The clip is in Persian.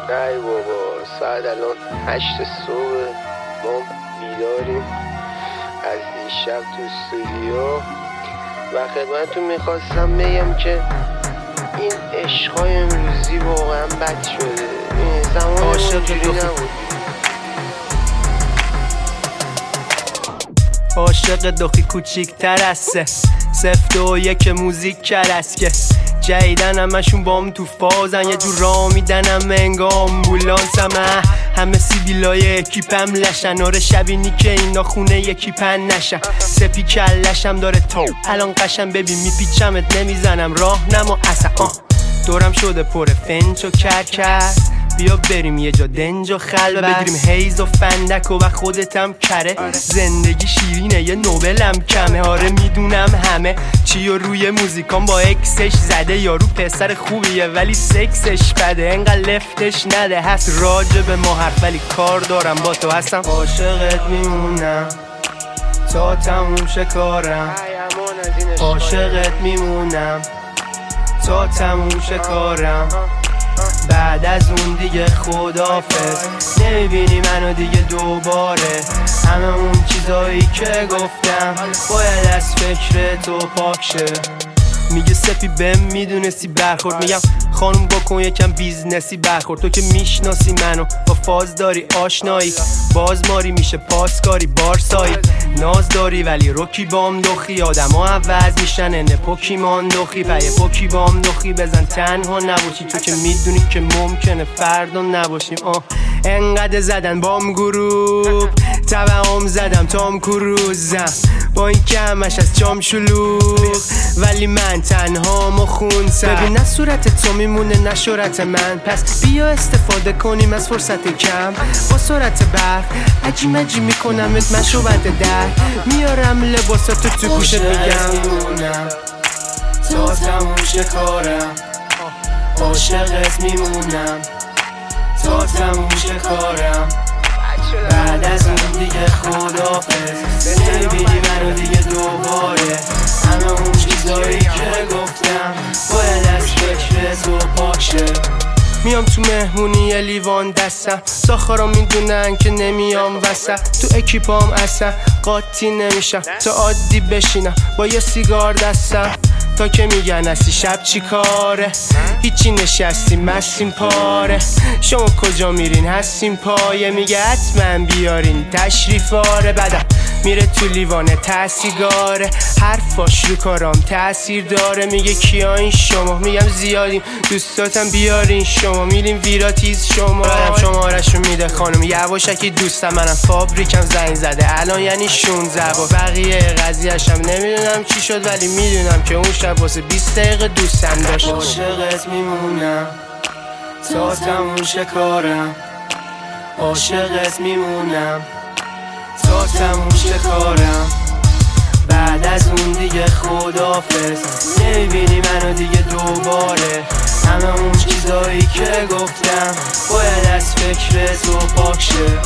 ای بابا ساعت الان 8 صبح ما بیداریم از دیشب تو استودیو و خدمتتون میخواستم بگم که این عشقای امروزی واقعا بد شده. این زمان اونجوری نبود. عاشق دخی کوچیک تر از 0-2-1 موزیک کرست که جیدن همشون بام تو فازن یه جور را میدنم انگا آمبولانسم همه سیبیلای اکیپم لشن آره شبینی که اینا خونه یکی پن نشن سپی کلشم داره تو الان قشم ببین میپیچمت نمیزنم راه نما اصلا دورم شده پر فنج و کرکر بیا بریم یه جا دنج و خلوه بگیریم هیز و فندک و خودتم کره زندگی شیرینه یه نوبلم کمه آره میدونم همه چی و روی موزیکان با اکسش زده یارو پسر خوبیه ولی سکسش بده انقدر لفتش نده هست راجع به ما حرف ولی کار دارم با تو هستم عاشقت میمونم تا تموم شه کارم عاشقت میمونم تا تموم شه کارم بعد از اون دیگه خدافظ نمیبینی منو دیگه دوباره همه اون چیزایی که گفتم باید از فکر تو پاک شه میگه سپی بهم میدونستی برخورد میگم خانوم بکن یکم بیزنسی برخورد تو که میشناسی منو با فاز داری آشنایی بازماری میشه پاسکاری بارسایی ناز داری ولی روکی بام دخی آدم ها عوض میشن انه پوکیمان دخی پایه پوکی بام دخی بزن تنها نباشی تو که میدونی که ممکنه فردا نباشیم انقدر زدن بام گروپ تبعام زدم تام کروزم با این که همش از چام شلوغ ولی من تنها مخونسم ببین نه صورت تو میمونه نه شورت من پس بیا استفاده کنیم از فرصت کم با سرعت برق عجی میکنمت مشروبت در میارم لباساتو تو گوشت میگم تا تموم شه کارم عاشقت میمونم تا تموم شه کارم بعد از اون دیگه خدافظ نمیبینی منو دیگه دوباره همه اون چیزایی که گفتم باید از فکر تو پاک شه میام تو مهمونی یه لیوان دستم ساخارا میدونن که نمیام وسط تو اکیپام اصلا قاطی نمیشم تا عادی بشینم با یه سیگار دستم تا که میگن هستی شب چی کاره هیچی نشستی مستیم پاره شما کجا میرین هستیم پایه میگه حتما بیارین تشریفاره بعدم میره تو لیوانه تسیگاره حرفاش رو کارام تأثیر داره میگه کیا این شما میگم زیادیم دوستاتم بیارین شما میریم ویراتیز شمارشو میده خانم یواشکی دوستم منم فابریکم زنگ زده الان یعنی 16 با بقیه قضیهشم نمیدونم چی شد ولی میدونم که اون شب واسه 20 دقیقه دوستم داشت عاشقت میمونم تا تموم شه کارم عاشقت میمونم تا تموم شه کارم بعد از اون دیگه خدافظ نمیبینی منو دیگه دوباره همه اون چیزایی که گفتم باید از فکر تو پاک شه